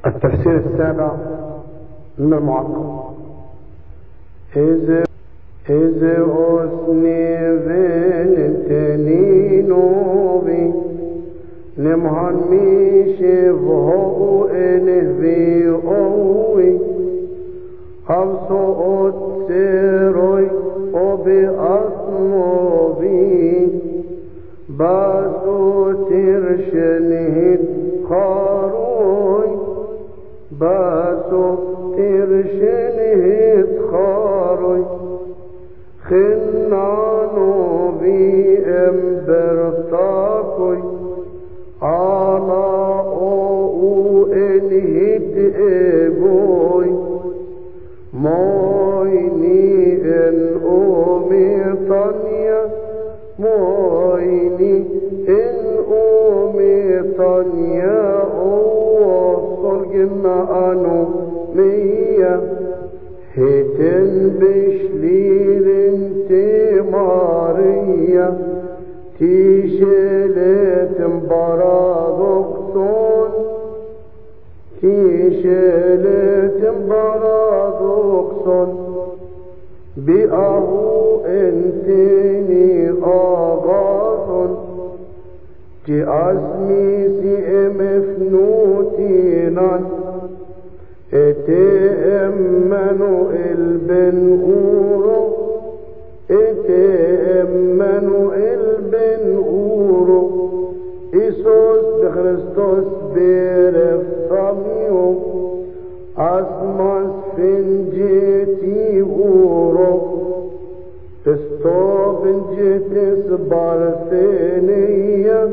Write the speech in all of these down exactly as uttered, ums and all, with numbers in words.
التفسير السابع من المعقب. إذ إذ أثني بنتني نوبي نمهن ميشفه إنه بي أوي أبسو أتسيروي وبأثموبي باسو ترشنهد خاروي باسو ترشنهد خاروي خنانو بي امبرتاكوي على او انهد ايبوي مويني ان اومي طانيا مويني ان اومي طانيا اوصل جنا انو مية هتن بشليل انتي ماريا تيشلت مبارادوكسون تيشلت مبارادوكسون بأهو انتني آغاثون تي اسمي سي امفنوتينان اتأمنوا البن أورو اتأمنوا البن أورو إيسوس بخريستوس برفاميو أسماس فنجتي أورو تستو فنجتس بارثينيا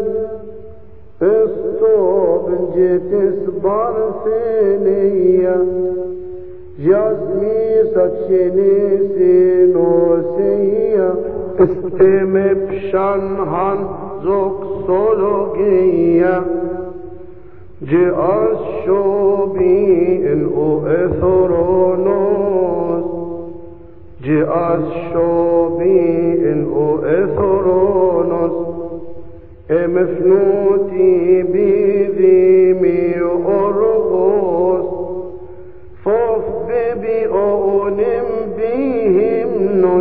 استو بنجتس بارثينيا جازمي ساتشيني سينوسيا استم بشانهان زوكسولوجيا جاس شوبي انو اثرونوس جاس شوبي انو اثرونوس امفنوتي بذيمي أرغوس فوف ببي أونم بهم نس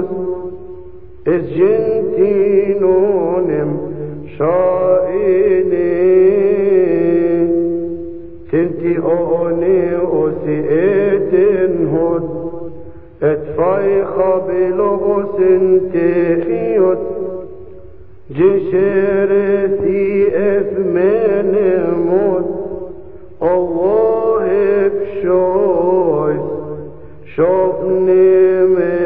إسجنتينونم شائني تنتي أوني أسئتن هد اتفايخ بلغس انتخيوت جشرتي اثمن موت الله بشويس شوفني